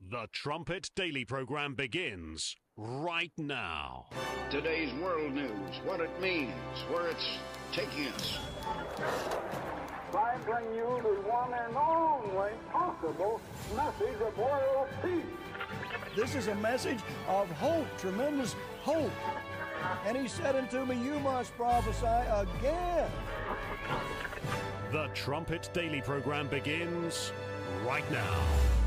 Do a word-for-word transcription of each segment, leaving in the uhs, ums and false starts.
The Trumpet Daily program begins right now. Today's world news, what it means, where it's taking us. I bring you the one and only possible message of world peace. This is a message of hope, tremendous hope. And he said unto me, you must prophesy again. The Trumpet Daily program begins right now.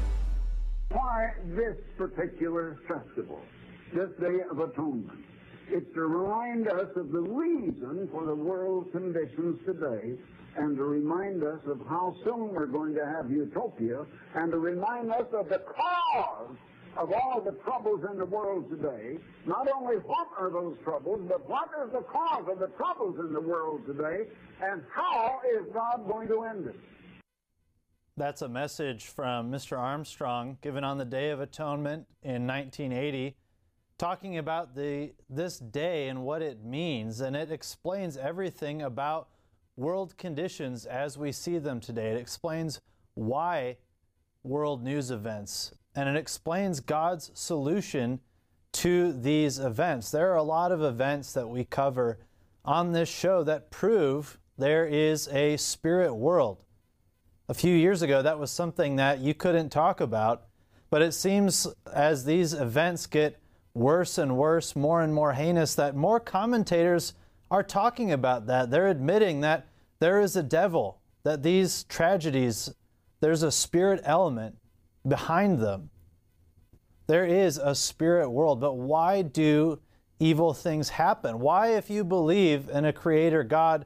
Why this particular festival, this Day of Atonement? It's to remind us of the reason for the world conditions today, and to remind us of how soon we're going to have utopia, and to remind us of the cause of all the troubles in the world today. Not only what are those troubles, but what is the cause of the troubles in the world today, and how is God going to end it? That's a message from Mister Armstrong given on the Day of Atonement in nineteen eighty, talking about the this day and what it means, and it explains everything about world conditions as we see them today. It explains why world news events, and it explains God's solution to these events. There are a lot of events that we cover on this show that prove there is a spirit world. A few years ago, that was something that you couldn't talk about, but it seems as these events get worse and worse, more and more heinous, that more commentators are talking about that. They're admitting that there is a devil, that these tragedies, there's a spirit element behind them. There is a spirit world, but why do evil things happen? Why, if you believe in a creator God,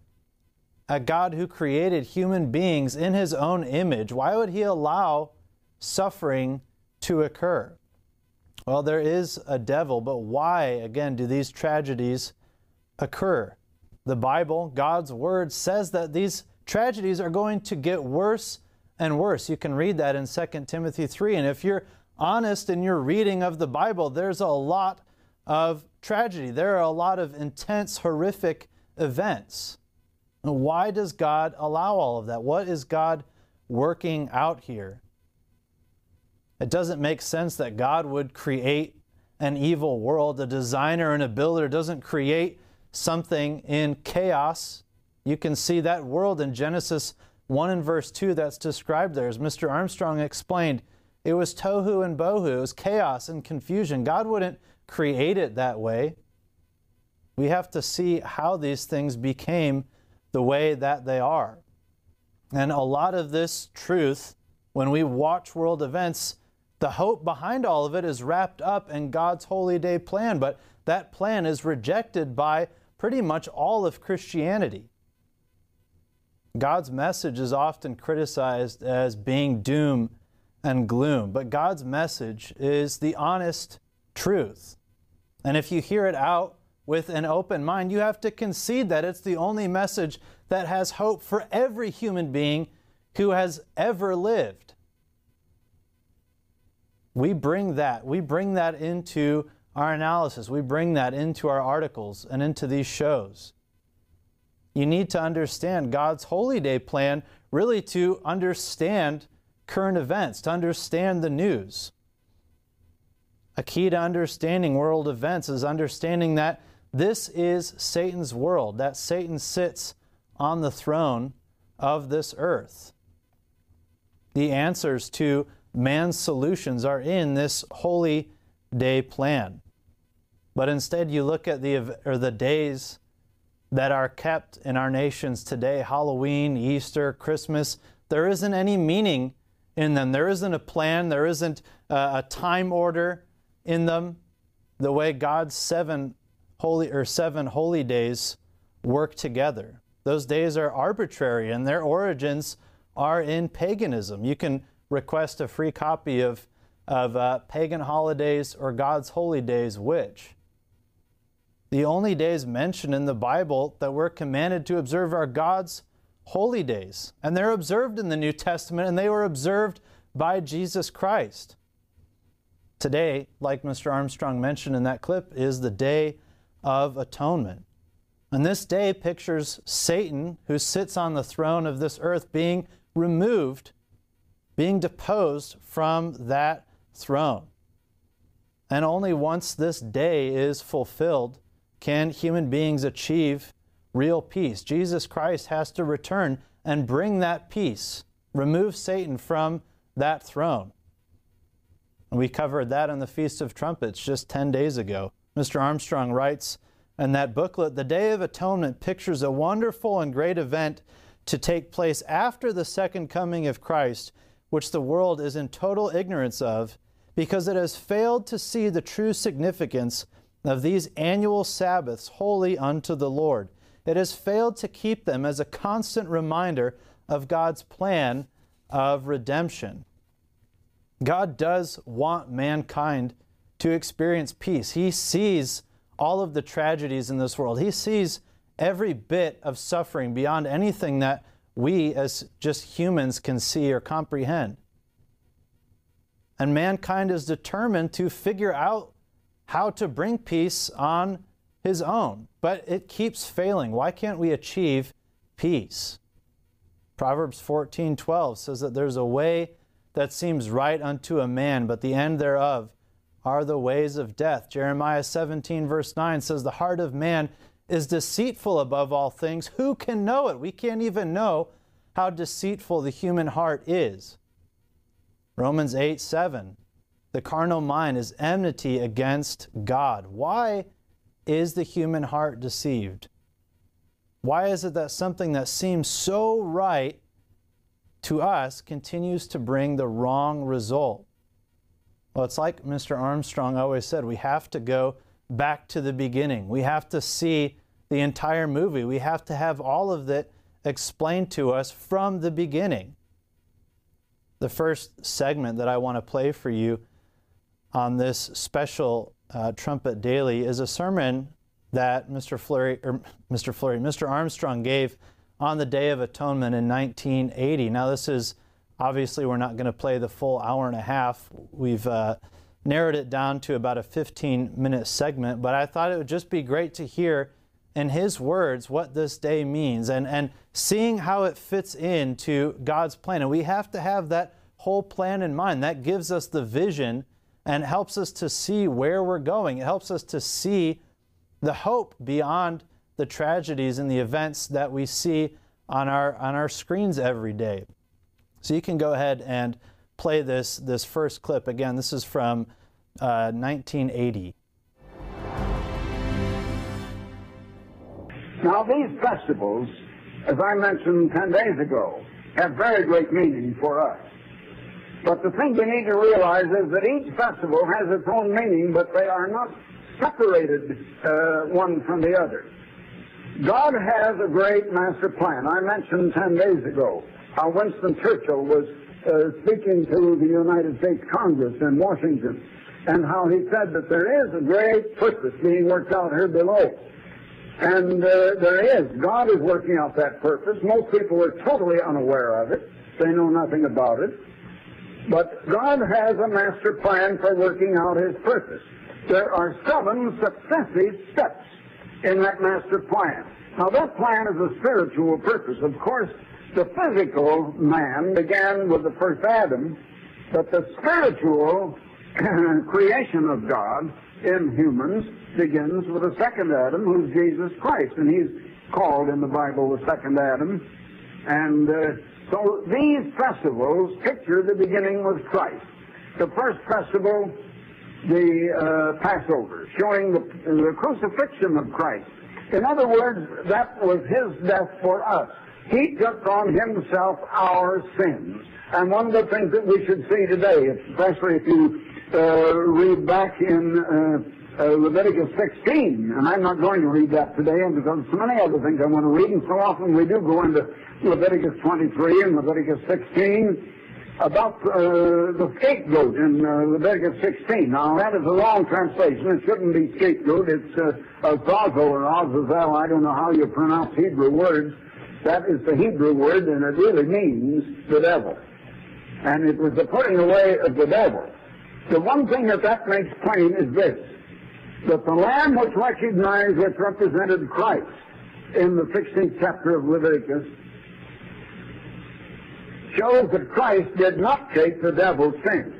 a God who created human beings in his own image, why would he allow suffering to occur? Well, there is a devil, but why, again, do these tragedies occur? The Bible, God's Word, says that these tragedies are going to get worse and worse. You can read that in Second Timothy three, and if you're honest in your reading of the Bible, there's a lot of tragedy. There are a lot of intense, horrific events. Why does God allow all of that? What is God working out here? It doesn't make sense that God would create an evil world. A designer and a builder doesn't create something in chaos. You can see that world in Genesis one and verse two that's described there. As Mister Armstrong explained, it was tohu and bohu. It was chaos and confusion. God wouldn't create it that way. We have to see how these things became the way that they are. And a lot of this truth, when we watch world events, the hope behind all of it is wrapped up in God's holy day plan, but that plan is rejected by pretty much all of Christianity. God's message is often criticized as being doom and gloom, but God's message is the honest truth. And if you hear it out with an open mind, you have to concede that it's the only message that has hope for every human being who has ever lived. We bring that, we bring that into our analysis. We bring that into our articles and into these shows. You need to understand God's holy day plan really to understand current events, to understand the news. A key to understanding world events is understanding that this is Satan's world, that Satan sits on the throne of this earth. The answers to man's solutions are in this holy day plan. But instead you look at the or the days that are kept in our nations today, Halloween, Easter, Christmas, there isn't any meaning in them. There isn't a plan, there isn't a, a time order in them, the way God's seven holy or seven holy days work together. Those days are arbitrary and their origins are in paganism. You can request a free copy of, of uh, Pagan Holidays or God's Holy Days, which? The only days mentioned in the Bible that we're commanded to observe are God's holy days. And they're observed in the New Testament, and they were observed by Jesus Christ. Today, like Mister Armstrong mentioned in that clip, is the Day of Atonement. And this day pictures Satan, who sits on the throne of this earth, being removed, being deposed from that throne. And only once this day is fulfilled can human beings achieve real peace. Jesus Christ has to return and bring that peace, remove Satan from that throne. And we covered that on the Feast of Trumpets just ten days ago. Mister Armstrong writes in that booklet, the Day of Atonement pictures a wonderful and great event to take place after the second coming of Christ, which the world is in total ignorance of, because it has failed to see the true significance of these annual Sabbaths holy unto the Lord. It has failed to keep them as a constant reminder of God's plan of redemption. God does want mankind to experience peace. He sees all of the tragedies in this world. He sees every bit of suffering beyond anything that we as just humans can see or comprehend. And mankind is determined to figure out how to bring peace on his own. But it keeps failing. Why can't we achieve peace? Proverbs fourteen twelve says that there's a way that seems right unto a man, but the end thereof are the ways of death. Jeremiah seventeen verse nine says the heart of man is deceitful above all things. Who can know it? We can't even know how deceitful the human heart is. Romans eight seven, the carnal mind is enmity against God. Why is the human heart deceived? Why is it that something that seems so right to us continues to bring the wrong result? Well, it's like Mister Armstrong always said, we have to go back to the beginning. We have to see the entire movie. We have to have all of it explained to us from the beginning. The first segment that I want to play for you on this special uh, Trumpet Daily is a sermon that Mister Fleury, or Mister Fleury, Mister Armstrong gave on the Day of Atonement in nineteen eighty. Now this is, obviously we're not going to play the full hour and a half. We've uh, narrowed it down to about a fifteen minute segment, but I thought it would just be great to hear in his words what this day means and, and seeing how it fits into God's plan. And we have to have that whole plan in mind. That gives us the vision and helps us to see where we're going. It helps us to see the hope beyond the tragedies and the events that we see on our, on our screens every day. So you can go ahead and play this, this first clip. Again, this is from uh, nineteen eighty. Now, these festivals, as I mentioned ten days ago, have very great meaning for us. But the thing we need to realize is that each festival has its own meaning, but they are not separated uh, one from the other. God has a great master plan. I mentioned ten days ago how Winston Churchill was uh, speaking to the United States Congress in Washington, and how he said that there is a great purpose being worked out here below. And uh, there is. God is working out that purpose. Most people are totally unaware of it. They know nothing about it. But God has a master plan for working out His purpose. There are seven successive steps in that master plan. Now, that plan is a spiritual purpose. Of course, the physical man began with the first Adam, but the spiritual creation of God in humans begins with the second Adam, who's Jesus Christ, and he's called in the Bible the second Adam. And uh, so these festivals picture the beginning with Christ. The first festival, the uh, Passover, showing the, the crucifixion of Christ. In other words, that was His death for us. He took on Himself our sins. And one of the things that we should see today, especially if you uh, read back in uh, uh, Leviticus sixteen, and I'm not going to read that today, and because so many other things I want to read, and so often we do go into Leviticus twenty-three and Leviticus sixteen, about uh, the scapegoat in uh, Leviticus sixteen. Now, that is a long translation. It shouldn't be scapegoat. It's uh, Azazel or Azazel. I don't know how you pronounce Hebrew words. That is the Hebrew word, and it really means the devil. And it was the putting away of the devil. The one thing that that makes plain is this, that the Lamb which recognized, which represented Christ in the sixteenth chapter of Leviticus, shows that Christ did not take the devil's sin.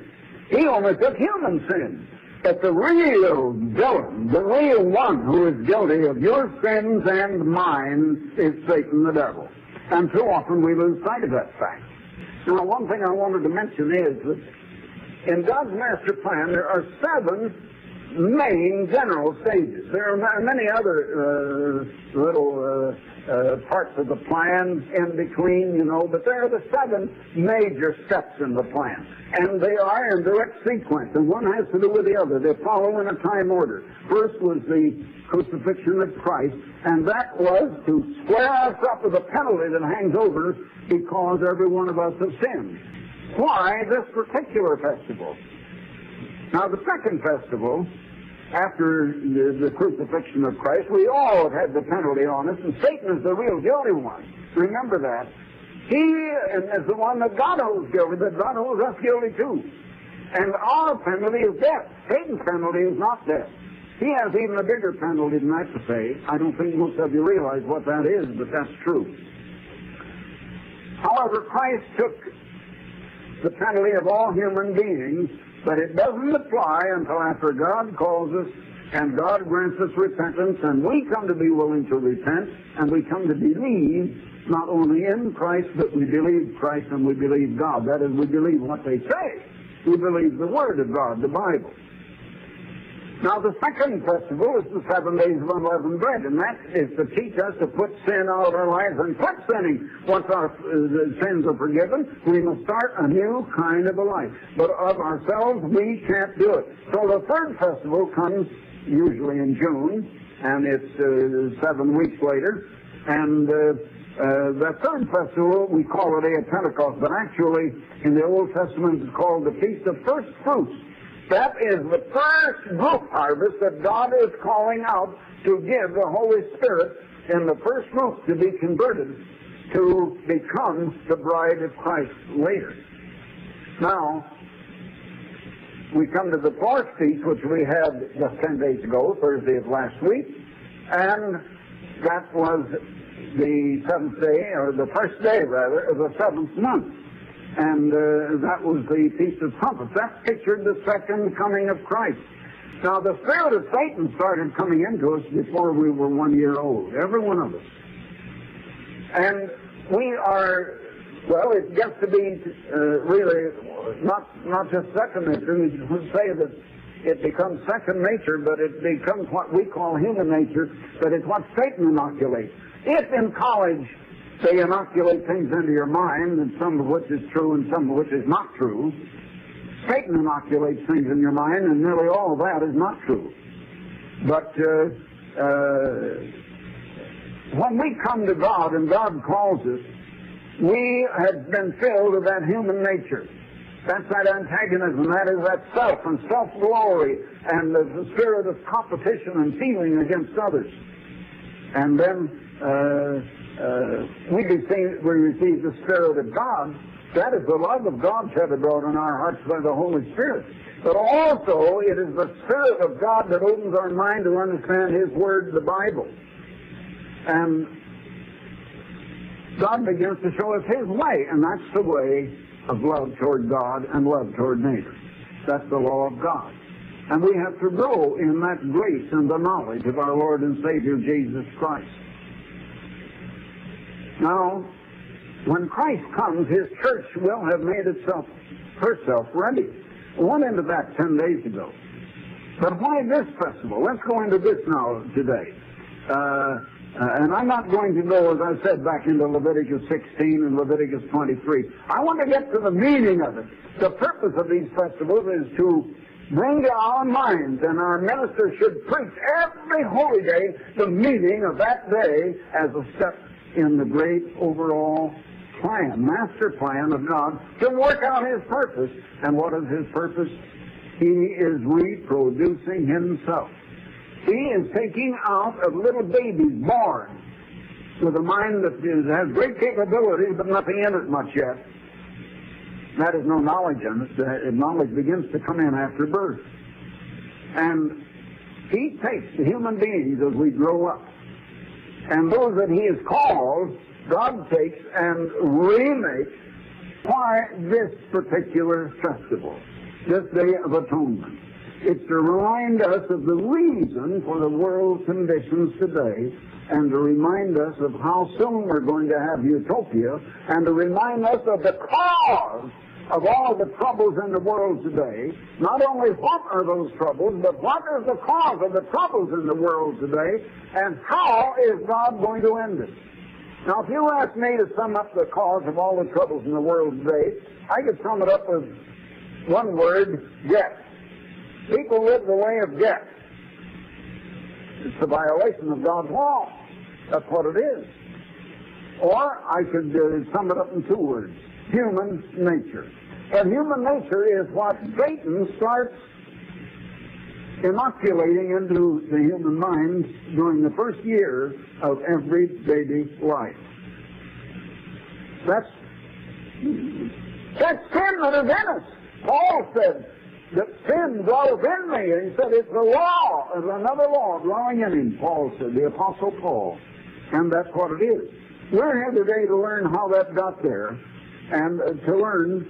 He only took human sin. But the real villain, the real one who is guilty of your sins and mine is Satan the devil. And too often we lose sight of that fact. Now, one thing I wanted to mention is that in God's master plan there are seven main general stages. There are many other uh, little uh, uh, parts of the plan in between, you know, but there are the seven major steps in the plan. And they are in direct sequence, and one has to do with the other. They follow in a time order. First was the crucifixion of Christ, and that was to square us up with the penalty that hangs over us because every one of us has sinned. Why this particular festival? Now, the second festival, after the, the crucifixion of Christ, we all have had the penalty on us, and Satan is the real guilty one. Remember that. He is the one that God holds guilty, but God holds us guilty too. And our penalty is death. Satan's penalty is not death. He has even a bigger penalty than that to pay. I don't think most of you realize what that is, but that's true. However, Christ took the penalty of all human beings, but it doesn't apply until after God calls us and God grants us repentance, and we come to be willing to repent, and we come to believe not only in Christ, but we believe Christ and we believe God. That is, we believe what they say. We believe the Word of God, the Bible. Now, the second festival is the seven days of unleavened bread, and that is to teach us to put sin out of our lives and quit sinning. Once our uh, sins are forgiven, we must start a new kind of a life. But of ourselves, we can't do it. So the third festival comes usually in June, and it's uh, seven weeks later, and uh, Uh, the third festival, we call it Day of Pentecost, but actually in the Old Testament it's called the Feast of First Fruits. That is the first fruit harvest that God is calling out to give the Holy Spirit in the first fruits to be converted to become the bride of Christ later. Now, we come to the fourth feast, which we had just ten days ago, Thursday of last week, and that was the seventh day, or the first day, rather, of the seventh month. And uh, that was the Feast of Trumpets. That pictured the second coming of Christ. Now, the spirit of Satan started coming into us before we were one year old, every one of us. And we are, well, it gets to be uh, really not, not just second nature. We would say that it becomes second nature, but it becomes what we call human nature, but it's what Satan inoculates. If in college they inoculate things into your mind, and some of which is true and some of which is not true, Satan inoculates things in your mind, and nearly all of that is not true. But uh, uh, when we come to God and God calls us, we have been filled with that human nature. That's that antagonism. That is that self and self-glory and the, the spirit of competition and feeling against others. And then uh, uh, we, receive, we receive the Spirit of God. That is the love of God shed abroad in our hearts by the Holy Spirit. But also, it is the Spirit of God that opens our mind to understand His Word, the Bible. And God begins to show us His way, and that's the way of love toward God and love toward neighbor. That's the law of God. And we have to grow in that grace and the knowledge of our Lord and Savior Jesus Christ. Now, when Christ comes, His church will have made itself, herself ready. We went into that ten days ago. But why this festival? Let's go into this now today. Uh, Uh, and I'm not going to go, as I said, back into Leviticus sixteen and Leviticus twenty-three. I want to get to the meaning of it. The purpose of these festivals is to bring to our minds, and our ministers should preach every holy day the meaning of that day as a step in the great overall plan, master plan of God to work out His purpose. And what is His purpose? He is reproducing Himself. He is taking out of little babies born with a mind that is, has great capabilities but nothing in it much yet. That is no knowledge in it. The knowledge begins to come in after birth. And He takes the human beings as we grow up. And those that He has called, God takes and remakes. Why this particular festival? this Day of Atonement. It's to remind us of the reason for the world conditions today, and to remind us of how soon we're going to have utopia, and to remind us of the cause of all the troubles in the world today. Not only what are those troubles, but what is the cause of the troubles in the world today, and how is God going to end it? Now, if you ask me to sum up the cause of all the troubles in the world today, I could sum it up with one word: debt. People live the way of debt. It's a violation of God's law. That's what it is. Or I could uh, sum it up in two words: human nature. And human nature is what Satan starts inoculating into the human mind during the first year of every baby's life. That's, that's sin that is in us. Paul said that sin dwells in me, and he said it's a law, it's another law dwelling in him, Paul said, the Apostle Paul. And that's what it is. We're here today to learn how that got there, and uh, to learn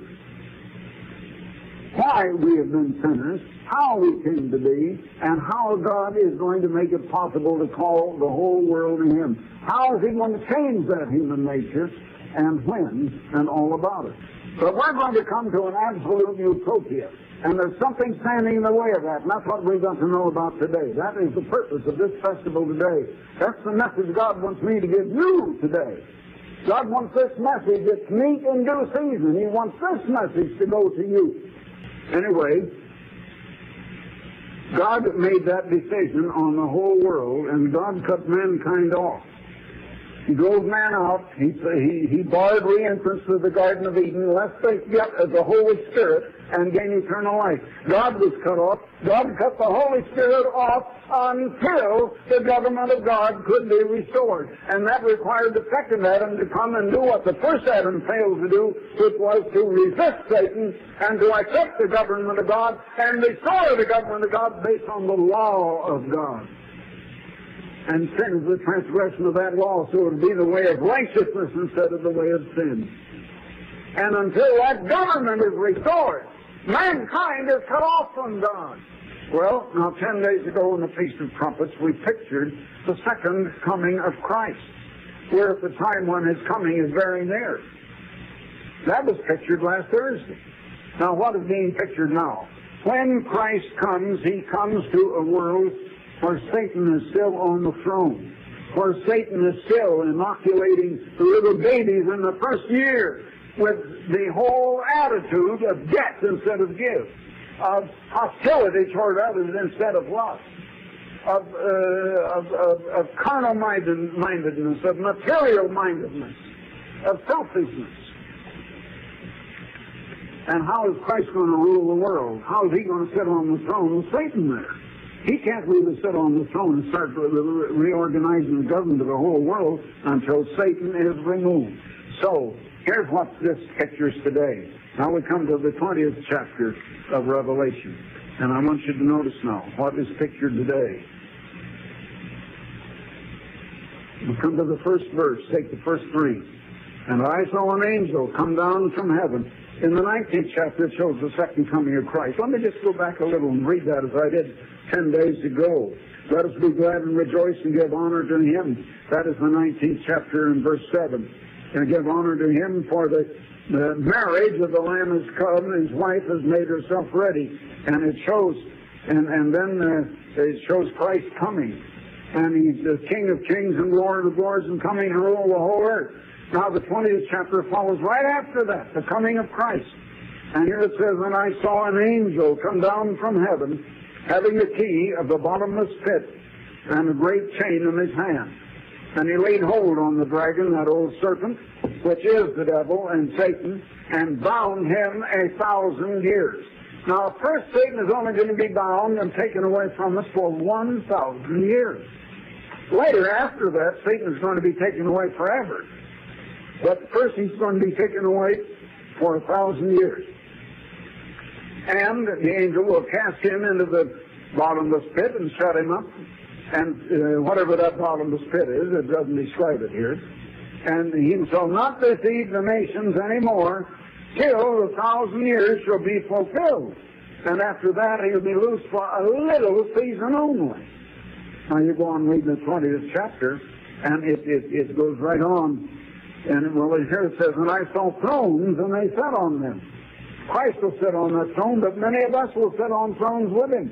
why we have been sinners, how we came to be, and how God is going to make it possible to call the whole world to Him. How is He going to change that human nature, and when, and all about it. But we're going to come to an absolute utopia, and there's something standing in the way of that, and that's what we've got to know about today. That is the purpose of this festival today. That's the message God wants me to give you today. God wants this message that's meet in due season. He wants this message to go to you. Anyway, God made that decision on the whole world, and God cut mankind off. He drove man out. He, he, he barred re-entrance to the Garden of Eden, lest they get the Holy Spirit and gain eternal life. God was cut off. God cut the Holy Spirit off until the government of God could be restored. And that required the second Adam to come and do what the first Adam failed to do, which was to resist Satan and to accept the government of God and restore the government of God based on the law of God. And sin is the transgression of that law, so it would be the way of righteousness instead of the way of sin. And until that government is restored, mankind is cut off from God. Well, now ten days ago in the Feast of Trumpets, we pictured the second coming of Christ, where at the time when His coming is very near. That was pictured last Thursday. Now what is being pictured now? When Christ comes, He comes to a world where Satan is still on the throne, where Satan is still inoculating the little babies in the first year with the whole attitude of debt instead of give, of hostility toward others instead of love, of, uh, of, of, of carnal-mindedness, of material-mindedness, of selfishness. And how is Christ going to rule the world? How is He going to sit on the throne with Satan there? He can't really sit on the throne and start reorganizing the government of the whole world until Satan is removed. So, here's what this pictures today. Now we come to the twentieth chapter of Revelation. And I want you to notice now what is pictured today. We come to the first verse. Take the first three. And I saw an angel come down from heaven. In the nineteenth chapter, it shows the second coming of Christ. Let me just go back a little and read that as I did ten days ago. Let us be glad and rejoice and give honor to Him. That is the nineteenth chapter in verse seven. And give honor to Him, for the, the marriage of the Lamb has come, and His wife has made herself ready. And it shows, and, and then uh, it shows Christ coming. And He's the King of kings and Lord of lords, and coming to rule the whole earth. Now the twentieth chapter follows right after that, the coming of Christ. And here it says, and I saw an angel come down from heaven, having the key of the bottomless pit and a great chain in his hand. And he laid hold on the dragon, that old serpent, which is the devil and Satan, and bound him a thousand years. Now, first Satan is only going to be bound and taken away from us for one thousand years. Later, after that, Satan is going to be taken away forever. But first he's going to be taken away for a thousand years. And the angel will cast him into the bottomless pit and shut him up. And uh, whatever that bottomless pit is, it doesn't describe it here. And he shall not deceive the nations anymore till the thousand years shall be fulfilled. And after that, he'll be loose for a little season only. Now you go on reading the twentieth chapter, and it, it, it goes right on. And well, here it says, and I saw thrones, and they sat on them. Christ will sit on that throne, but many of us will sit on thrones with him.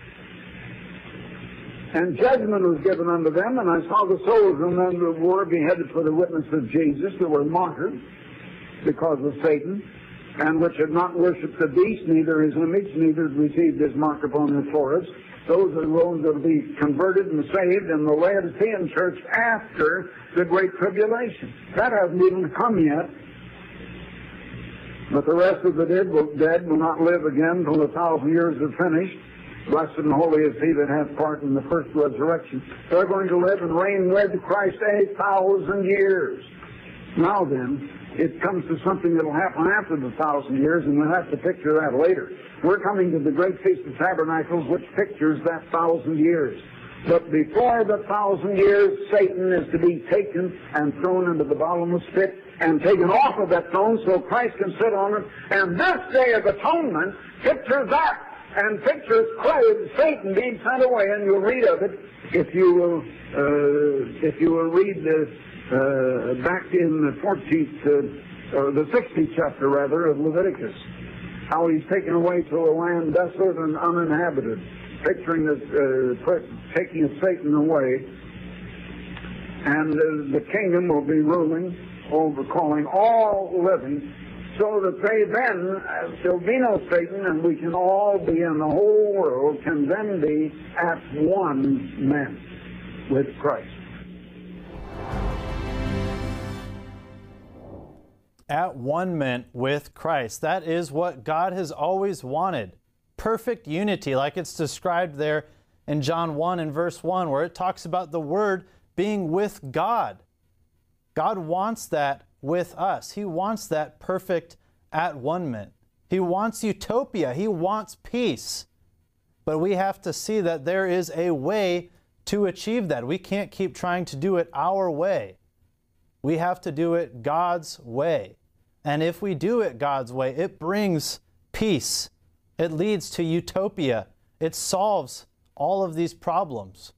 And judgment was given unto them, and I saw the souls of them that were beheaded for the witness of Jesus, that were martyred because of Satan, and which had not worshipped the beast, neither his image, neither had received his mark upon their foreheads. Those are the ones that will be converted and saved in the Laodicean church after the Great Tribulation. That hasn't even come yet. But the rest of the dead will, dead will not live again till the thousand years are finished. Blessed and holy is he that hath part in the first resurrection. They're going to live and reign with Christ a thousand years. Now then, it comes to something that will happen after the thousand years, and we'll have to picture that later. We're coming to the Great Feast of Tabernacles, which pictures that thousand years. But before the thousand years, Satan is to be taken and thrown into the bottomless pit and taken off of that throne so Christ can sit on it. And this Day of Atonement pictures that, and pictures Christ, Satan being sent away, and you'll read of it if you will, uh, if you will read the, uh, back in the fourteenth, uh, or the sixteenth chapter rather of Leviticus, how he's taken away to a land desolate and uninhabited, picturing the uh, taking of Satan away, and uh, the kingdom will be ruling over, calling all living, so that they then, uh, there'll be no Satan, and we can all be in the whole world, can then be at one man with Christ. At one meant with Christ. That is what God has always wanted. Perfect unity, like it's described there in John one and verse one, where it talks about the Word being with God. God wants that with us. He wants that perfect at one-ment. He wants utopia. He wants peace. But we have to see that there is a way to achieve that. We can't keep trying to do it our way. We have to do it God's way. And if we do it God's way, it brings peace. It leads to utopia. It solves all of these problems.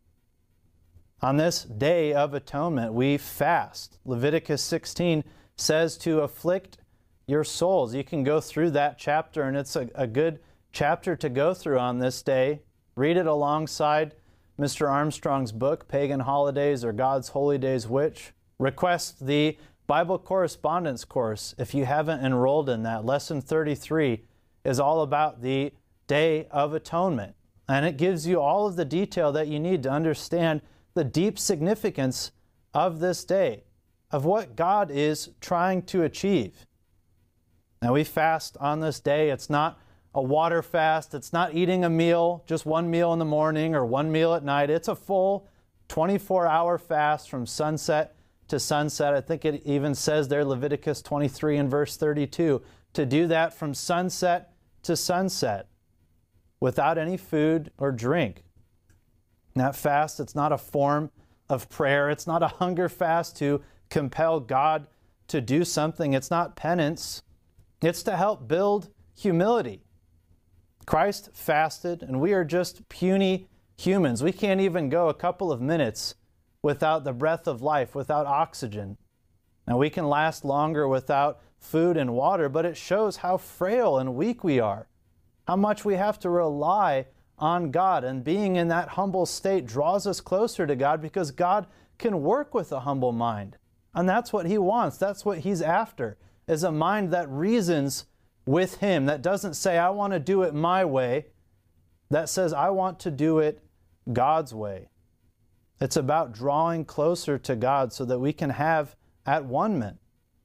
On this Day of Atonement, we fast. Leviticus sixteen says to afflict your souls. You can go through that chapter, and it's a, a good chapter to go through on this day. Read it alongside Mister Armstrong's book, Pagan Holidays or God's Holy Days Which. Request the Bible Correspondence course if you haven't enrolled in that. Lesson thirty-three is all about the Day of Atonement, and it gives you all of the detail that you need to understand the deep significance of this day, of what God is trying to achieve. Now, we fast on this day. It's not a water fast. It's not eating a meal, just one meal in the morning or one meal at night. It's a full twenty-four hour fast from sunset to sunset. I think it even says there, Leviticus twenty-three and verse thirty-two, to do that from sunset to sunset without any food or drink. That fast, it's not a form of prayer. It's not a hunger fast to compel God to do something. It's not penance. It's to help build humility. Christ fasted, and we are just puny humans. We can't even go a couple of minutes without the breath of life, without oxygen. Now, we can last longer without food and water, but it shows how frail and weak we are, how much we have to rely on God, and being in that humble state draws us closer to God, because God can work with a humble mind, and that's what He wants. That's what He's after, is a mind that reasons with Him, that doesn't say, I want to do it my way, that says, I want to do it God's way. It's about drawing closer to God so that we can have at one-ment.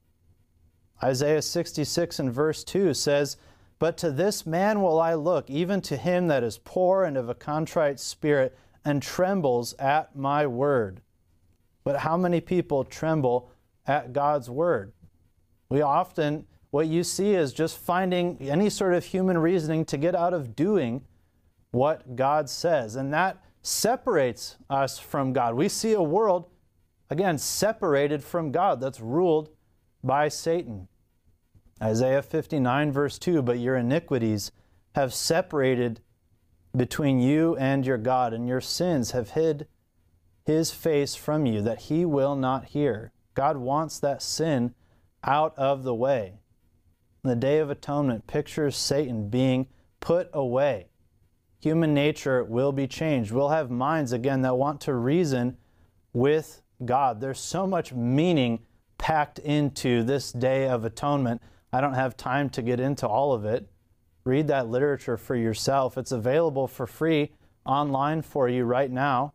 Isaiah sixty-six and verse two says, but to this man will I look, even to him that is poor and of a contrite spirit, and trembles at my word. But how many people tremble at God's word? We often, what you see is just finding any sort of human reasoning to get out of doing what God says. And that separates us from God. We see a world, again, separated from God, that's ruled by Satan. Isaiah fifty-nine verse two, but your iniquities have separated between you and your God, and your sins have hid his face from you, that he will not hear. God wants that sin out of the way. The Day of Atonement pictures Satan being put away. Human nature will be changed. We'll have minds again that want to reason with God. There's so much meaning packed into this Day of Atonement. I don't have time to get into all of it. Read that literature for yourself. It's available for free online for you right now.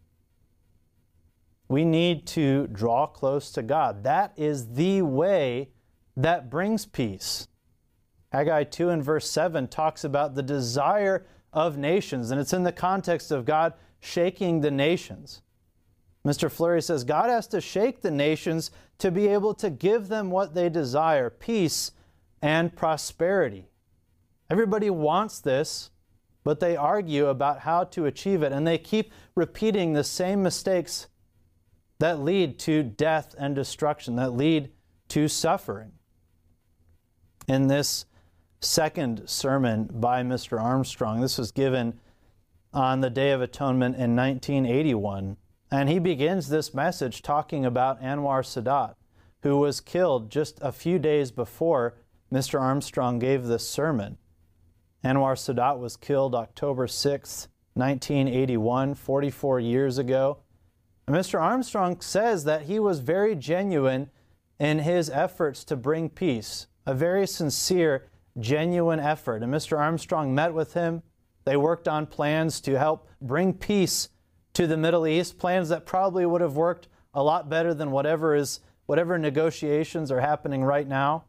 We need to draw close to God. That is the way that brings peace. Haggai two and verse seven talks about the desire of nations, and it's in the context of God shaking the nations. Mister Fleury says God has to shake the nations to be able to give them what they desire, peace and prosperity. Everybody wants this, but they argue about how to achieve it, and they keep repeating the same mistakes that lead to death and destruction, that lead to suffering. In this second sermon by Mister Armstrong, this was given on the Day of Atonement in nineteen eighty-one, and he begins this message talking about Anwar Sadat, who was killed just a few days before Mister Armstrong gave this sermon. Anwar Sadat was killed October sixth, nineteen eighty-one, forty-four years ago. And Mister Armstrong says that he was very genuine in his efforts to bring peace, a very sincere, genuine effort. And Mister Armstrong met with him. They worked on plans to help bring peace to the Middle East, plans that probably would have worked a lot better than whatever is whatever negotiations are happening right now.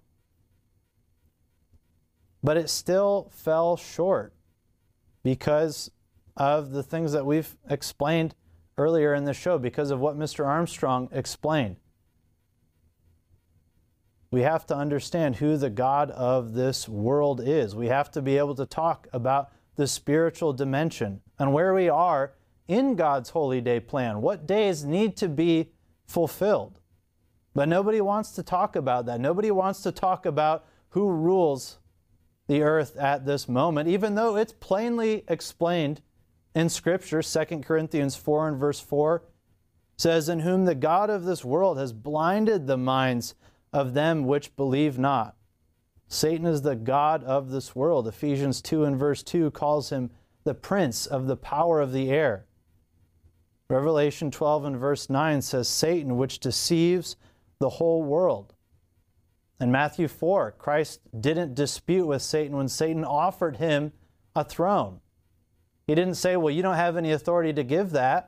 But it still fell short because of the things that we've explained earlier in the show, because of what Mister Armstrong explained. We have to understand who the God of this world is. We have to be able to talk about the spiritual dimension and where we are in God's holy day plan. What days need to be fulfilled? But nobody wants to talk about that. Nobody wants to talk about who rules the earth at this moment, even though it's plainly explained in Scripture. Second Corinthians four and verse four says, "In whom the God of this world has blinded the minds of them which believe not." Satan is the god of this world. Ephesians two and verse two calls him the prince of the power of the air. Revelation twelve and verse nine says, "Satan, which deceives the whole world." In Matthew four, Christ didn't dispute with Satan when Satan offered him a throne. He didn't say, well, you don't have any authority to give that.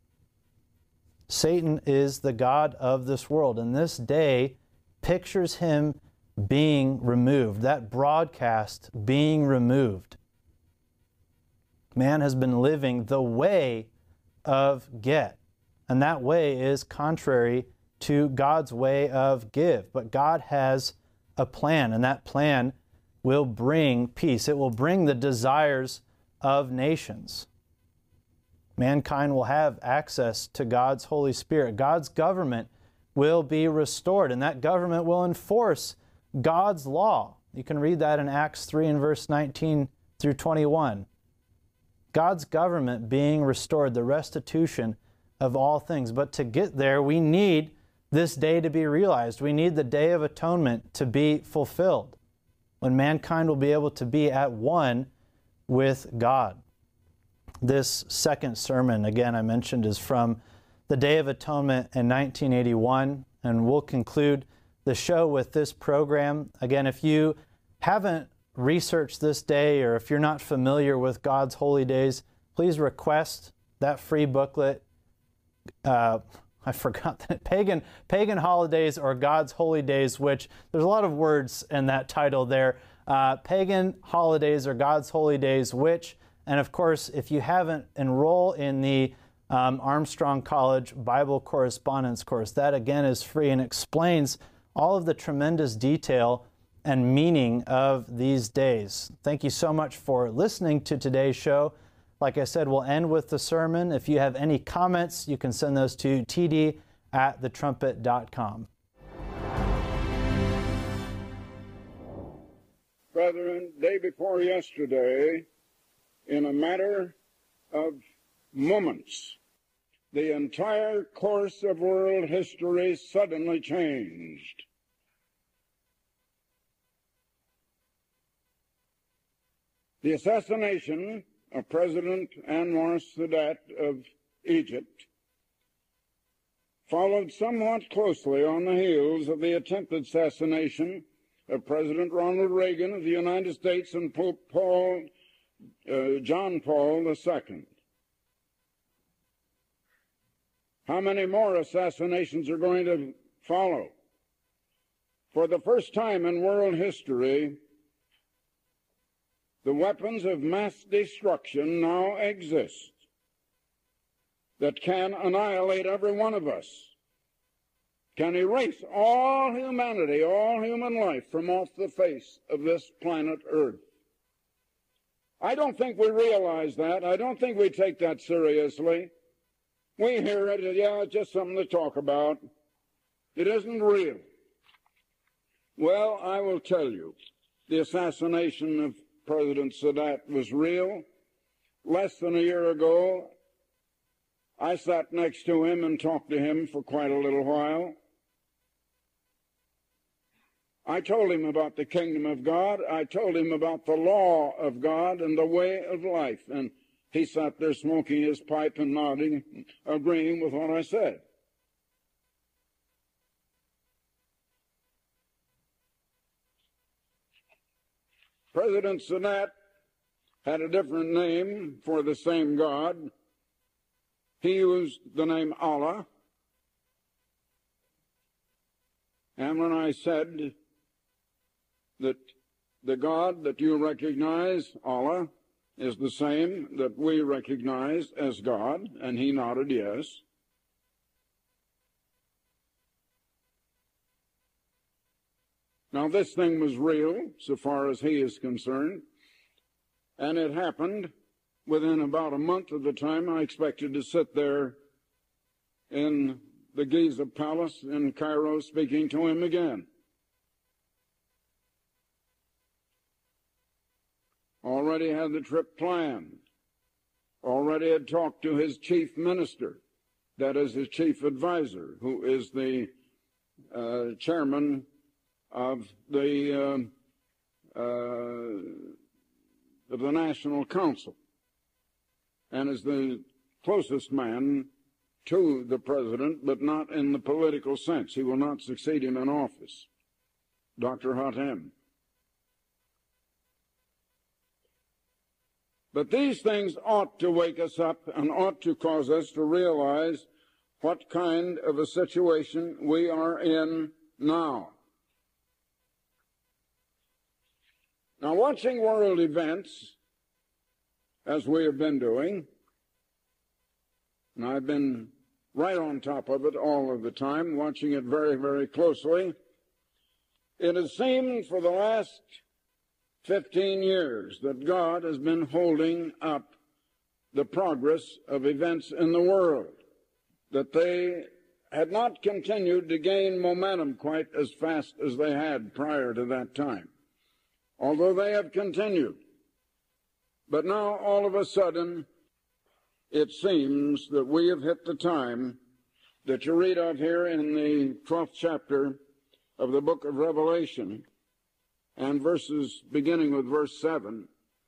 Satan is the god of this world, and this day pictures him being removed, that broadcast being removed. Man has been living the way of get, and that way is contrary to God's way of give. But God has a plan, and that plan will bring peace. It will bring the desires of nations. Mankind will have access to God's Holy Spirit. God's government will be restored, and that government will enforce God's law. You can read that in Acts three and verse nineteen through twenty-one. God's government being restored, the restitution of all things. But to get there, we need this day to be realized. We need the Day of Atonement to be fulfilled, when mankind will be able to be at one with God. This second sermon, again, I mentioned, is from the Day of Atonement in nineteen eighty-one, and we'll conclude the show with this program. Again, if you haven't researched this day, or if you're not familiar with God's holy days, please request that free booklet. Uh, I forgot that pagan pagan holidays or God's holy days, which there's a lot of words in that title there. Uh, pagan holidays or God's holy days, which, and of course, if you haven't, enroll in the um, Armstrong College Bible Correspondence course. That again is free and explains all of the tremendous detail and meaning of these days. Thank you so much for listening to today's show. Like I said, we'll end with the sermon. If you have any comments, you can send those to t d at the trumpet dot com. Brethren, day before yesterday, in a matter of moments, the entire course of world history suddenly changed. The assassination of President Anwar Sadat of Egypt followed somewhat closely on the heels of the attempted assassination of President Ronald Reagan of the United States and Pope Paul, uh, John Paul the Second. How many more assassinations are going to follow? For the first time in world history, the weapons of mass destruction now exist that can annihilate every one of us, can erase all humanity, all human life from off the face of this planet Earth. I don't think we realize that. I don't think we take that seriously. We hear it, yeah, it's just something to talk about. It isn't real. Well, I will tell you, the assassination of President Sadat was real. Less than a year ago, I sat next to him and talked to him for quite a little while. I told him about the kingdom of God. I told him about the law of God and the way of life. And he sat there smoking his pipe and nodding, agreeing with what I said. President Sadat had a different name for the same God. He used the name Allah. And when I said that the God that you recognize, Allah, is the same that we recognize as God, and he nodded yes. Now, this thing was real, so far as he is concerned, and it happened within about a month of the time I expected to sit there in the Giza Palace in Cairo speaking to him again. Already had the trip planned. Already had talked to his chief minister, that is his chief advisor, who is the uh, chairman of the uh, uh, of the National Council, and is the closest man to the president, but not in the political sense. He will not succeed him in office, Doctor Hatem. But these things ought to wake us up and ought to cause us to realize what kind of a situation we are in now. Now, watching world events, as we have been doing, and I've been right on top of it all of the time, watching it very, very closely, it has seemed for the last fifteen years that God has been holding up the progress of events in the world, that they had not continued to gain momentum quite as fast as they had prior to that time, although they have continued. But now, all of a sudden, it seems that we have hit the time that you read of here in the twelfth chapter of the book of Revelation, and verses beginning with verse seven.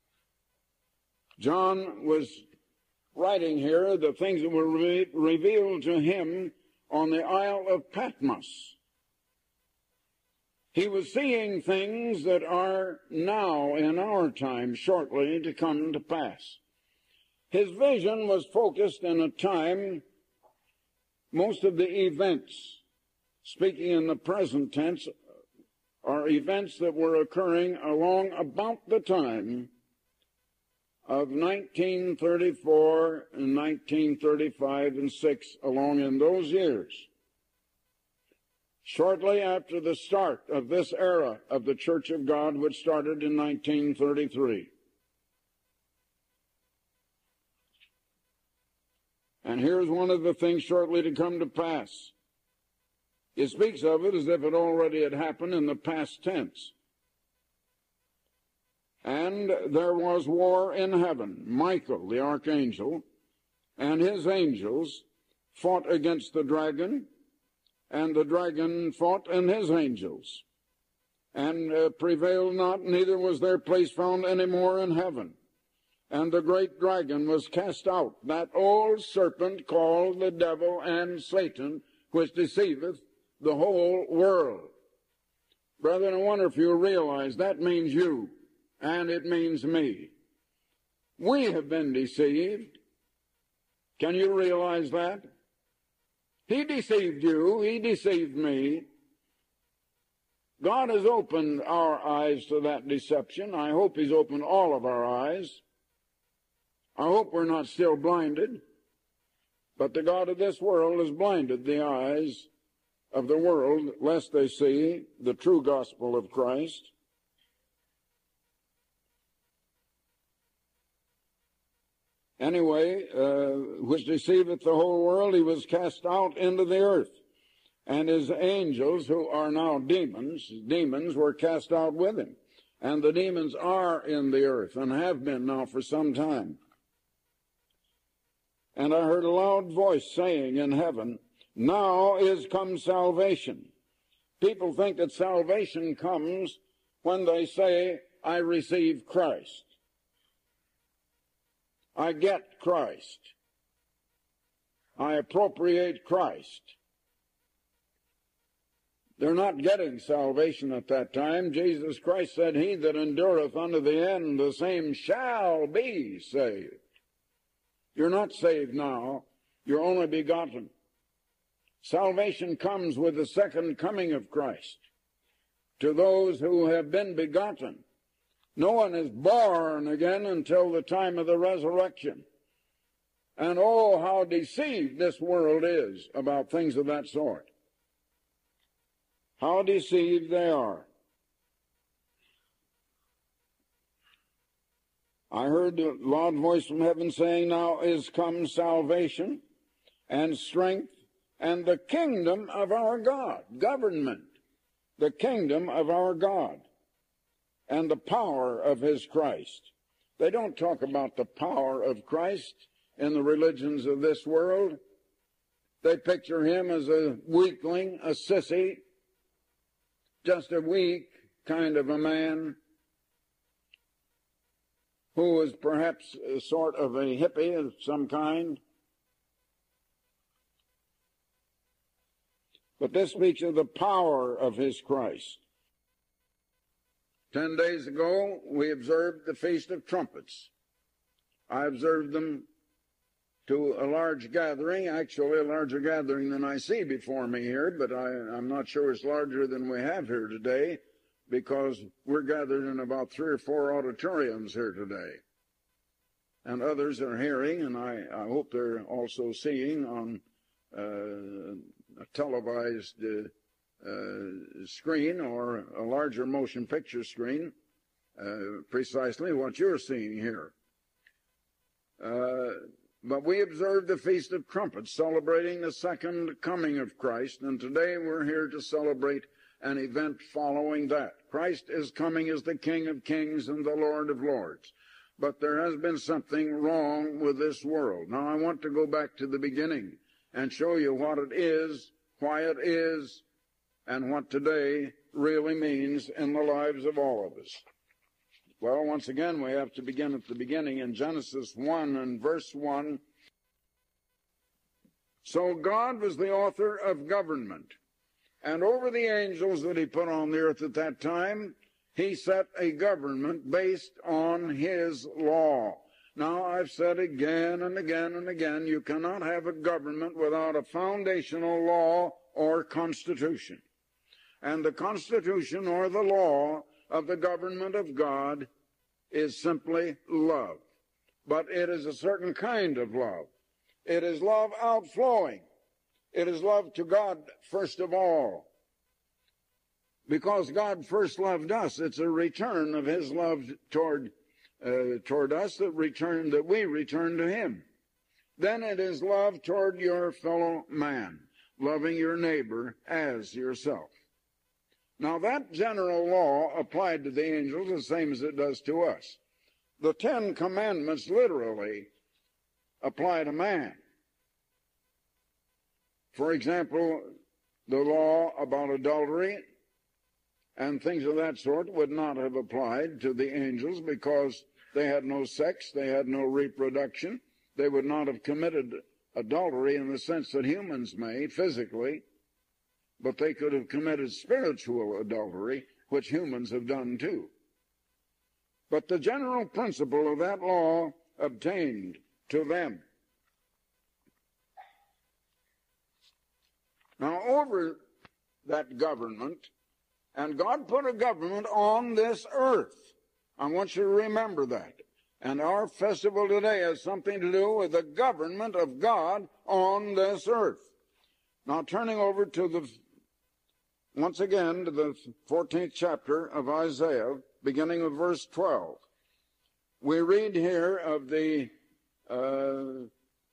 John was writing here the things that were re- revealed to him on the Isle of Patmos. He was seeing things that are now in our time shortly to come to pass. His vision was focused in a time, most of the events, speaking in the present tense, are events that were occurring along about the time of nineteen thirty-four and nineteen thirty-five and six, along in those years. Shortly after the start of this era of the Church of God, which started in nineteen thirty-three. And here's one of the things shortly to come to pass. It speaks of it as if it already had happened in the past tense. And there was war in heaven. Michael, the archangel, and his angels fought against the dragon, and the dragon fought and his angels, and uh, prevailed not, neither was their place found any more in heaven. And the great dragon was cast out, that old serpent called the devil and Satan, which deceiveth the whole world. Brethren, I wonder if you realize that means you, and it means me. We have been deceived. Can you realize that? He deceived you. He deceived me. God has opened our eyes to that deception. I hope He's opened all of our eyes. I hope we're not still blinded. But the God of this world has blinded the eyes of the world, lest they see the true gospel of Christ. Anyway, uh, which deceiveth the whole world, he was cast out into the earth. And his angels, who are now demons, demons were cast out with him. And the demons are in the earth and have been now for some time. And I heard a loud voice saying in heaven, now is come salvation. People think that salvation comes when they say, I receive Christ. I get Christ. I appropriate Christ. They're not getting salvation at that time. Jesus Christ said, he that endureth unto the end, the same shall be saved. You're not saved now. You're only begotten. Salvation comes with the second coming of Christ to those who have been begotten. No one is born again until the time of the resurrection. And oh, how deceived this world is about things of that sort. How deceived they are. I heard a loud voice from heaven saying, now is come salvation and strength and the kingdom of our God. Government. The kingdom of our God. And the power of his Christ. They don't talk about the power of Christ in the religions of this world. They picture him as a weakling, a sissy, just a weak kind of a man who was perhaps a sort of a hippie of some kind. But this speaks of the power of his Christ. Ten days ago, we observed the Feast of Trumpets. I observed them to a large gathering, actually a larger gathering than I see before me here, but I, I'm not sure it's larger than we have here today, because we're gathered in about three or four auditoriums here today. And others are hearing, and I, I hope they're also seeing on uh, a televised uh, uh, screen or a larger motion picture screen, uh, precisely what you're seeing here. Uh, But we observed the Feast of Trumpets, celebrating the second coming of Christ, and today we're here to celebrate an event following that. Christ is coming as the King of Kings and the Lord of Lords. But there has been something wrong with this world. Now I want to go back to the beginning and show you what it is, why it is, and what today really means in the lives of all of us. Well, once again, we have to begin at the beginning in Genesis one and verse one. So God was the author of government, and over the angels that he put on the earth at that time, he set a government based on his law. Now, I've said again and again and again, you cannot have a government without a foundational law or constitution. And the constitution or the law of the government of God is simply love. But it is a certain kind of love. It is love outflowing. It is love to God first of all. Because God first loved us, it's a return of his love toward, uh, toward us that return, that we return to him. Then it is love toward your fellow man, loving your neighbor as yourself. Now that general law applied to the angels the same as it does to us. The Ten Commandments literally apply to man. For example, the law about adultery and things of that sort would not have applied to the angels because they had no sex, they had no reproduction. They would not have committed adultery in the sense that humans may, physically, but they could have committed spiritual adultery, which humans have done too. But the general principle of that law obtained to them. Now, over that government, and God put a government on this earth. I want you to remember that. And our festival today has something to do with the government of God on this earth. Now, turning over to the, once again, to the fourteenth chapter of Isaiah, beginning with verse twelve. We read here of the uh,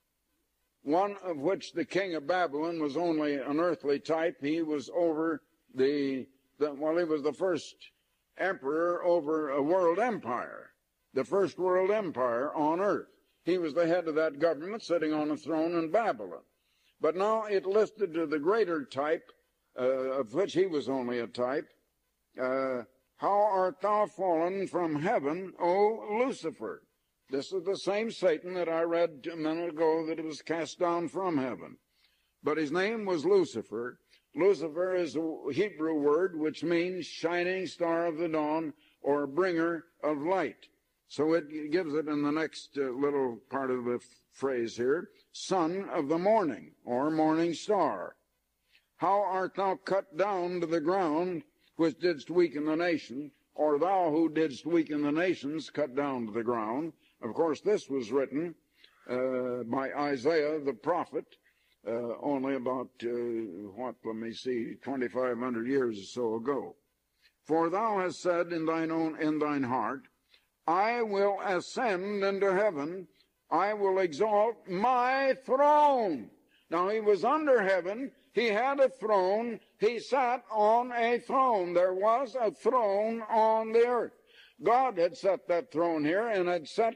one of which the king of Babylon was only an earthly type. He was over the, the well, he was the first emperor over a world empire, the first world empire on earth. He was the head of that government sitting on a throne in Babylon. But now it listed to the greater type, uh, of which he was only a type, uh, how art thou fallen from heaven, O Lucifer? This is the same Satan that I read a minute ago that was cast down from heaven. But his name was Lucifer. Lucifer is a Hebrew word which means shining star of the dawn or bringer of light. So it gives it in the next uh, little part of the phrase here, son of the morning or morning star. How art thou cut down to the ground, which didst weaken the nation, or thou who didst weaken the nations, cut down to the ground. Of course, this was written uh, by Isaiah the prophet, uh, only about, uh, what, let me see, twenty-five hundred years or so ago. For thou hast said in thine own, in thine heart, I will ascend into heaven, I will exalt my throne. Now he was under heaven, he had a throne, he sat on a throne. There was a throne on the earth. God had set that throne here and had set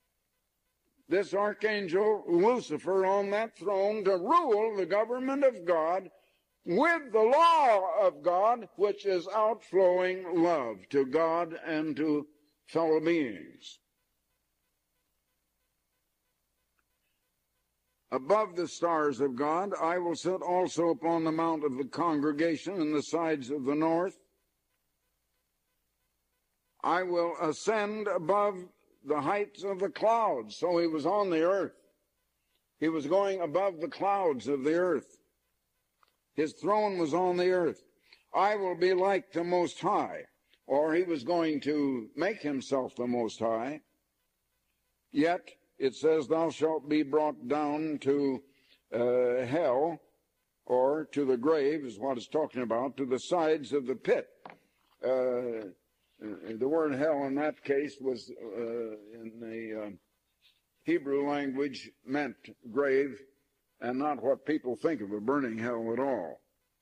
this archangel Lucifer on that throne to rule the government of God with the law of God, which is outflowing love to God and to fellow beings. Above the stars of God, I will sit also upon the mount of the congregation in the sides of the north. I will ascend above the heights of the clouds. So he was on the earth. He was going above the clouds of the earth. His throne was on the earth. I will be like the Most High. Or he was going to make himself the Most High. Yet, it says, thou shalt be brought down to uh, hell, or to the grave, is what it's talking about, to the sides of the pit. Uh, the word hell in that case was, uh, in the uh, Hebrew language, meant grave, and not what people think of a burning hell at all.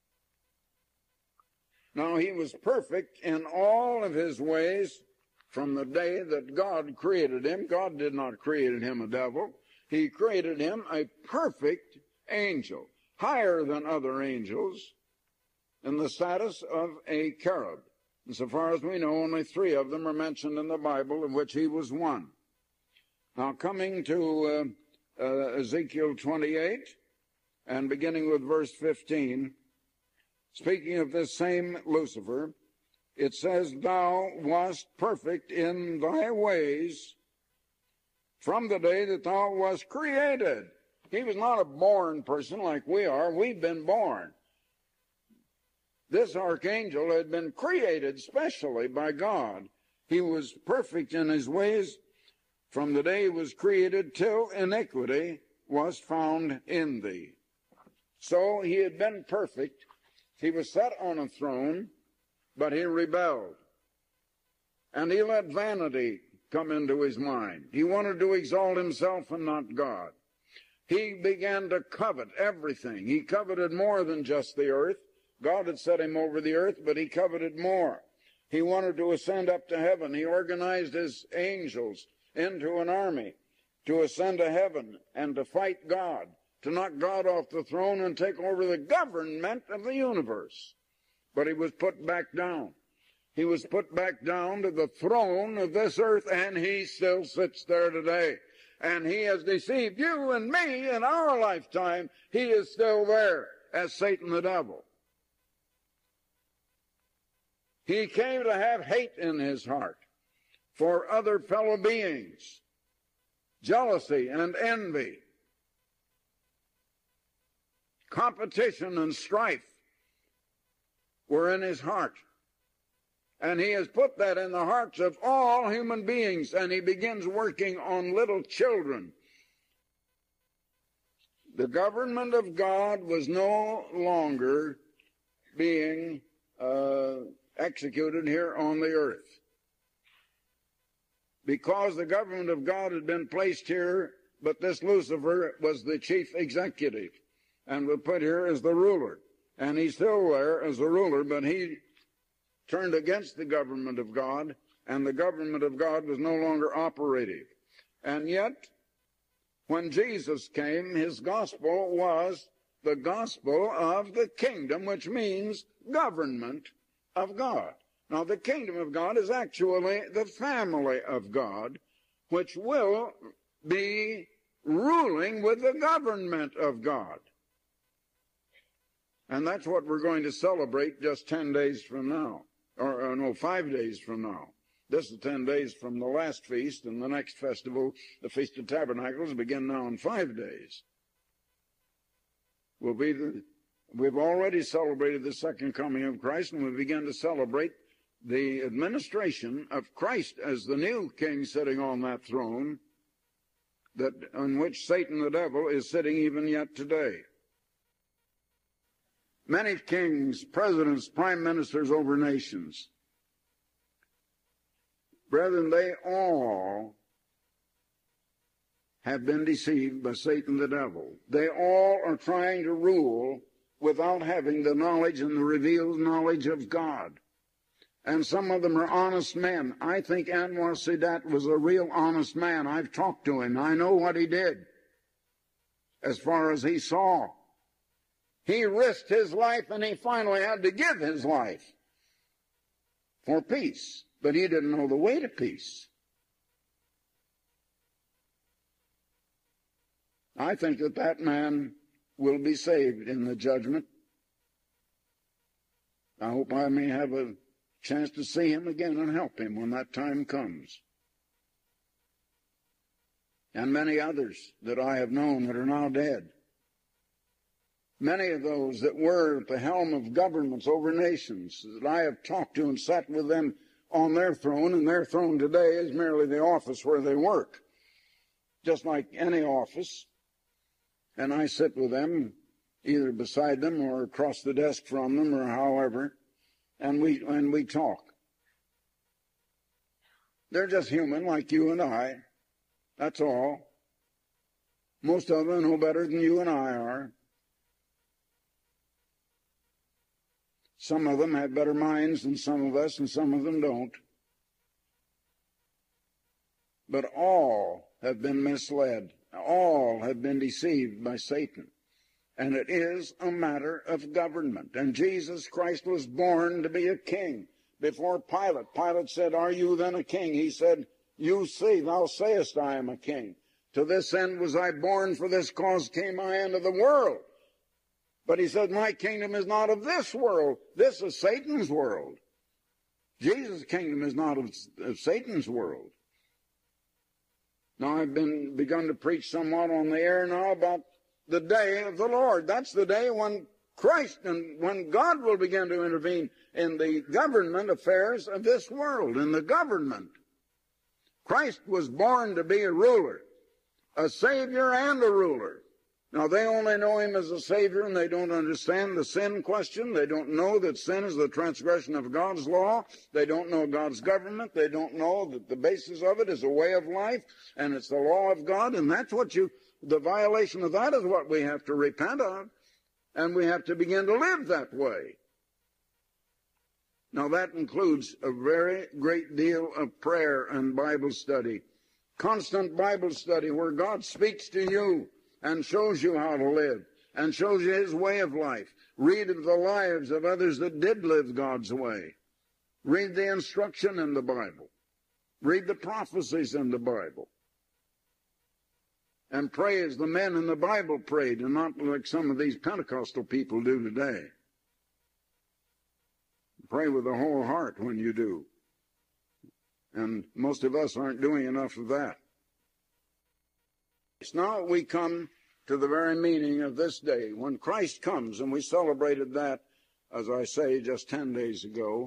Now, he was perfect in all of his ways from the day that God created him. God did not create him a devil. He created him a perfect angel, higher than other angels, in the status of a cherub. And so far as we know, only three of them are mentioned in the Bible, of which he was one. Now, coming to uh, uh, Ezekiel twenty-eight, and beginning with verse fifteen, speaking of this same Lucifer, it says, thou wast perfect in thy ways from the day that thou wast created. He was not a born person like we are. We've been born. This archangel had been created specially by God. He was perfect in his ways from the day he was created till iniquity was found in thee. So he had been perfect. He was set on a throne, but he rebelled. And he let vanity come into his mind. He wanted to exalt himself and not God. He began to covet everything. He coveted more than just the earth, God had set him over the earth, but he coveted more. He wanted to ascend up to heaven. He organized his angels into an army to ascend to heaven and to fight God, to knock God off the throne and take over the government of the universe. But he was put back down. He was put back down to the throne of this earth, and he still sits there today. And he has deceived you and me in our lifetime. He is still there as Satan the devil. He came to have hate in his heart for other fellow beings, jealousy and envy, competition and strife were in his heart. And he has put that in the hearts of all human beings, and he begins working on little children. The government of God was no longer being uh, executed here on the earth, because the government of God had been placed here, but this Lucifer was the chief executive and was put here as the ruler. And he's still there as the ruler, but he turned against the government of God, and the government of God was no longer operative. And yet, when Jesus came, his gospel was the gospel of the kingdom, which means government of God. Now, the kingdom of God is actually the family of God, which will be ruling with the government of God. And that's what we're going to celebrate just ten days from now. Or, or no, five days from now. This is ten days from the last feast, and the next festival, the Feast of Tabernacles, will begin now in five days. Will be the, we've already celebrated the second coming of Christ, and we begin to celebrate the administration of Christ as the new king sitting on that throne, that on which Satan the devil is sitting even yet today. Many kings, presidents, prime ministers over nations, brethren, they all have been deceived by Satan the devil. They all are trying to rule without having the knowledge and the revealed knowledge of God. And some of them are honest men. I think Anwar Sadat was a real honest man. I've talked to him. I know what he did as far as he saw. He risked his life, and he finally had to give his life for peace. But he didn't know the way to peace. I think that that man will be saved in the judgment. I hope I may have a chance to see him again and help him when that time comes. And many others that I have known that are now dead. Many of those that were at the helm of governments over nations that I have talked to and sat with them on their throne, and their throne today is merely the office where they work, just like any office. And I sit with them either beside them or across the desk from them or however, and we, and we talk. They're just human like you and I. That's all. Most of them know better than you and I are. Some of them have better minds than some of us, and some of them don't. But all have been misled. All have been deceived by Satan. And it is a matter of government. And Jesus Christ was born to be a king. Before Pilate, Pilate said, "Are you then a king?" He said, "You see, thou sayest I am a king. To this end was I born, for this cause came I into the world." But he said, "My kingdom is not of this world. This is Satan's world." Jesus' kingdom is not of, of Satan's world. Now, I've been begun to preach somewhat on the air now about the day of the Lord. That's the day when Christ and when God will begin to intervene in the government affairs of this world, in the government. Christ was born to be a ruler, a Savior and a ruler. Now, they only know him as a Savior, and they don't understand the sin question. They don't know that sin is the transgression of God's law. They don't know God's government. They don't know that the basis of it is a way of life, and it's the law of God, and that's what you, the violation of that is what we have to repent of, and we have to begin to live that way. Now that includes a very great deal of prayer and Bible study. Constant Bible study where God speaks to you and shows you how to live and shows you his way of life. Read of the lives of others that did live God's way. Read the instruction in the Bible. Read the prophecies in the Bible. And pray as the men in the Bible prayed, and not like some of these Pentecostal people do today. Pray with a whole heart when you do. And most of us aren't doing enough of that. Now we come to the very meaning of this day. When Christ comes, and we celebrated that, as I say, just ten days ago,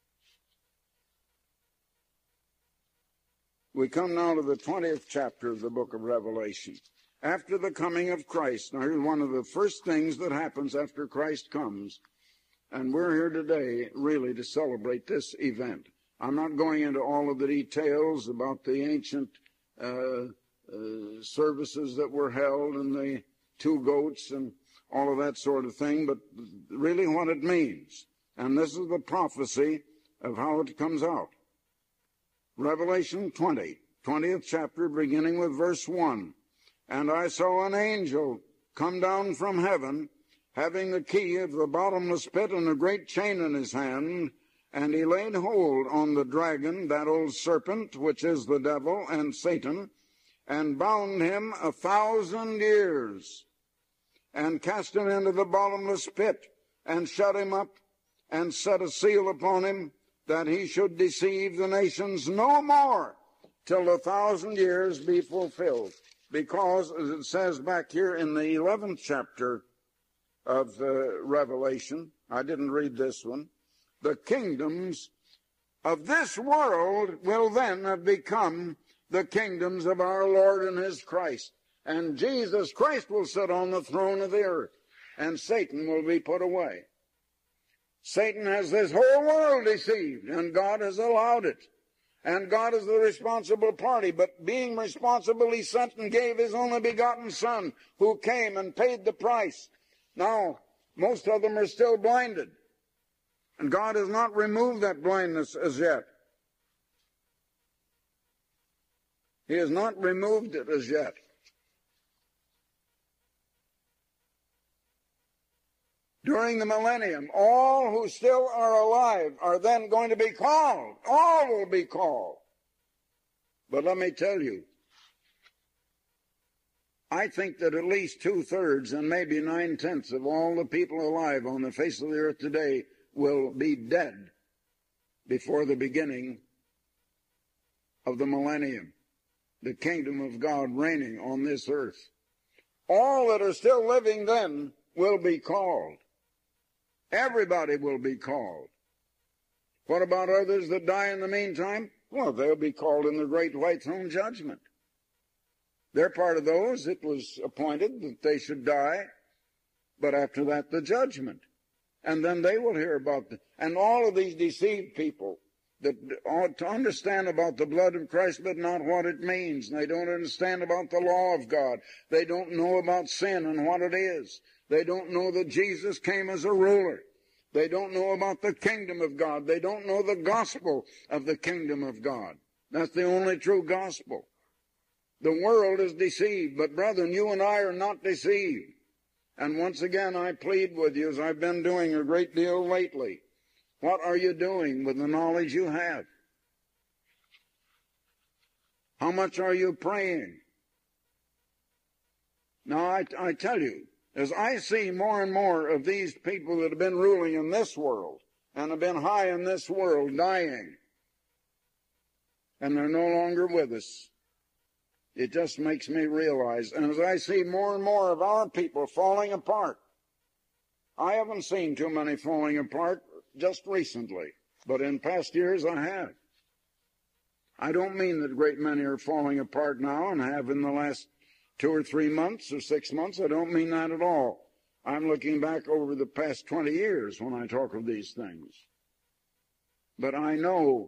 we come now to the twentieth chapter of the book of Revelation. After the coming of Christ. Now here's one of the first things that happens after Christ comes. And we're here today really to celebrate this event. I'm not going into all of the details about the ancient uh, uh, services that were held and the two goats and all of that sort of thing, but really what it means. And this is the prophecy of how it comes out. Revelation twenty, twentieth chapter, beginning with verse one. And I saw an angel come down from heaven, having the key of the bottomless pit and a great chain in his hand, and he laid hold on the dragon, that old serpent, which is the devil and Satan, and bound him a thousand years, and cast him into the bottomless pit, and shut him up, and set a seal upon him, that he should deceive the nations no more, till the thousand years be fulfilled. Because, as it says back here in the eleventh chapter of uh, Revelation, I didn't read this one, the kingdoms of this world will then have become the kingdoms of our Lord and his Christ. And Jesus Christ will sit on the throne of the earth, and Satan will be put away. Satan has this whole world deceived, and God has allowed it. And God is the responsible party, but being responsible, he sent and gave his only begotten Son, who came and paid the price. Now, most of them are still blinded. And God has not removed that blindness as yet. He has not removed it as yet. During the millennium, all who still are alive are then going to be called. All will be called. But let me tell you, I think that at least two-thirds and maybe nine-tenths of all the people alive on the face of the earth today will be dead before the beginning of the millennium, the kingdom of God reigning on this earth. All that are still living then will be called. Everybody will be called. What about others that die in the meantime? Well, they'll be called in the great white throne judgment. They're part of those. It was appointed that they should die, but after that the judgment. And then they will hear about the, and all of these deceived people that ought to understand about the blood of Christ, but not what it means. And they don't understand about the law of God. They don't know about sin and what it is. They don't know that Jesus came as a ruler. They don't know about the kingdom of God. They don't know the gospel of the kingdom of God. That's the only true gospel. The world is deceived, but brethren, you and I are not deceived. And once again, I plead with you, as I've been doing a great deal lately, what are you doing with the knowledge you have? How much are you praying? Now, I, I tell you, as I see more and more of these people that have been ruling in this world and have been high in this world dying, and they're no longer with us, it just makes me realize, and as I see more and more of our people falling apart, I haven't seen too many falling apart just recently, but in past years I have. I don't mean that a great many are falling apart now and have in the last two or three months or six months. I don't mean that at all. I'm looking back over the past twenty years when I talk of these things. But I know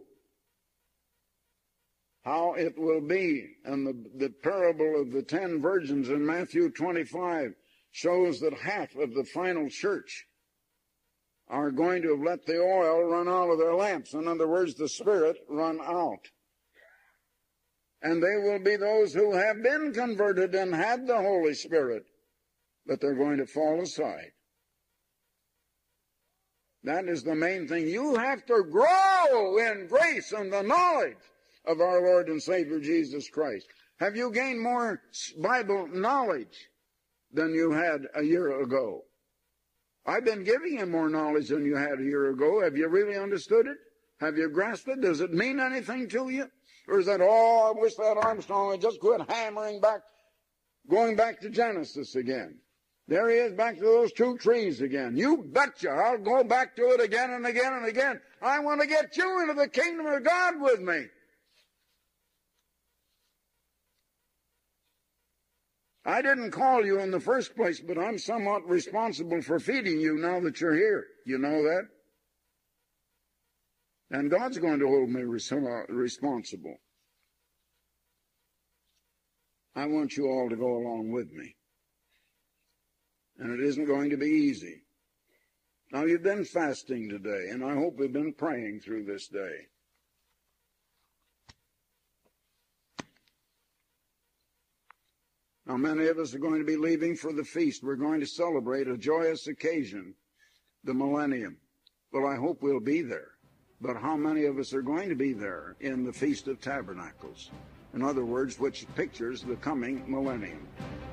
how it will be. And the, the parable of the ten virgins in Matthew twenty-five shows that half of the final church are going to have let the oil run out of their lamps. In other words, the Spirit run out. And they will be those who have been converted and had the Holy Spirit, but they're going to fall aside. That is the main thing. You have to grow in grace and the knowledge of our Lord and Savior Jesus Christ. Have you gained more Bible knowledge than you had a year ago? I've been giving you more knowledge than you had a year ago. Have you really understood it? Have you grasped it? Does it mean anything to you? Or is that, oh, I wish that Armstrong would just quit hammering back, going back to Genesis again. There he is, back to those two trees again. You betcha, I'll go back to it again and again and again. I want to get you into the kingdom of God with me. I didn't call you in the first place, but I'm somewhat responsible for feeding you now that you're here. You know that? And God's going to hold me responsible. I want you all to go along with me. And it isn't going to be easy. Now, you've been fasting today, and I hope you've been praying through this day. Now, many of us are going to be leaving for the feast. We're going to celebrate a joyous occasion, the millennium. Well, I hope we'll be there. But how many of us are going to be there in the Feast of Tabernacles? In other words, which pictures the coming millennium.